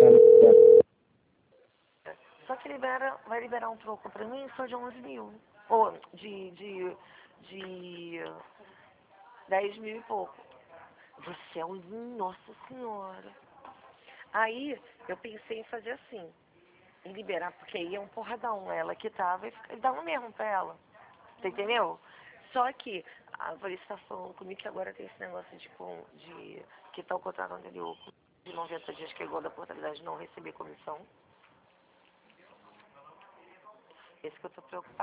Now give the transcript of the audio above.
Só que vai liberar um troco pra mim só de 11 mil. Ou de 10 mil e pouco. Você é um... Nossa Senhora. Aí eu pensei em fazer assim. Em liberar, porque aí é um porradão. Ela que tava e dá um mesmo pra ela. Você entendeu? Só que a Valência tá falando comigo que agora tem esse negócio de que tá o contrato anterior de 90 dias, que é igual da portabilidade de não receber comissão. Esse que eu tô preocupada.